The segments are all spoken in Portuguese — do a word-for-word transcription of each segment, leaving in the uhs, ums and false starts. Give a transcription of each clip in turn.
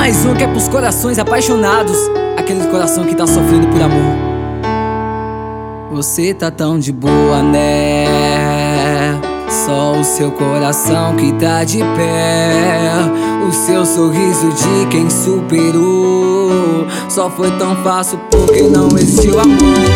Mais um que é pros corações apaixonados, aquele coração que tá sofrendo por amor. Você tá tão de boa, né? Só o seu coração que tá de pé. O seu sorriso de quem superou. Só foi tão fácil porque não existiu amor.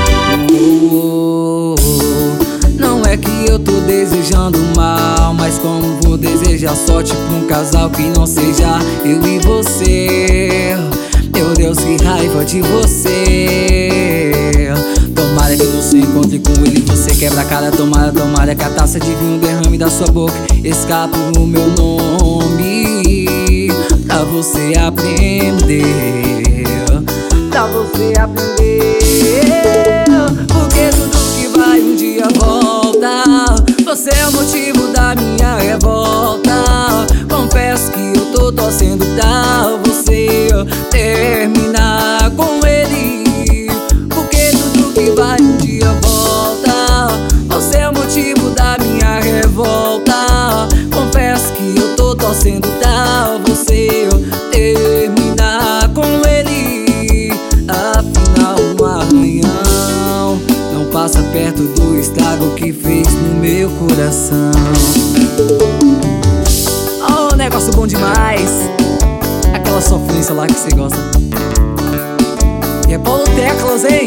Não é que eu tô desejando mal, mas como vou desejar sorte pra um casal que não seja eu e você? Meu Deus, que raiva de você. Tomara que você encontre com ele, você quebra a cara. Tomara, tomara que a taça de vinho derrame da sua boca, escape o meu nome, pra você aprender, pra você aprender. Porque tudo que vai um dia volta. Você é o motivo da minha revolta. Confesso que eu tô torcendo pra você terminar com ele, porque tudo que vai um dia volta. Você é o motivo da minha revolta. Confesso que eu tô torcendo pra você terminar com ele. Afinal, um arranhão não passa perto do estrago que fez no meu coração. Oh, negócio bom demais. Aquela sofrência lá que você gosta. E é Paulo Teclas, hein?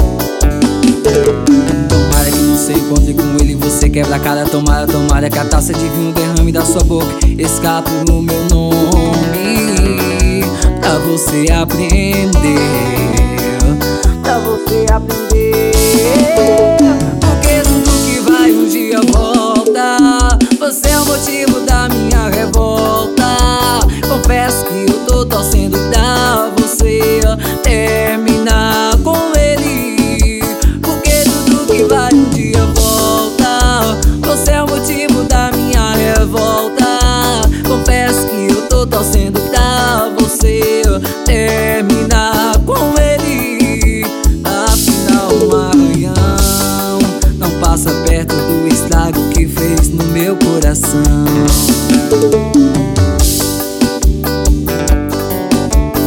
Tomara que você encontre com ele, você quebra a cara. Tomara, tomara que a taça de vinho derrame da sua boca, escape o meu nome, pra você aprender, pra você aprender. Porque tudo que vai um dia volta. Você é o motivo da minha revolta. Confesso que eu tô torcendo pra você terminar com ele, porque tudo que vai um dia volta. Você é o motivo da minha revolta. Confesso que eu tô torcendo pra você terminar com ele. Afinal, um arranhão não passa perto do estrago que fez no meu coração.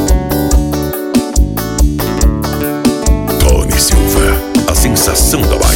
Tony Silva, a sensação da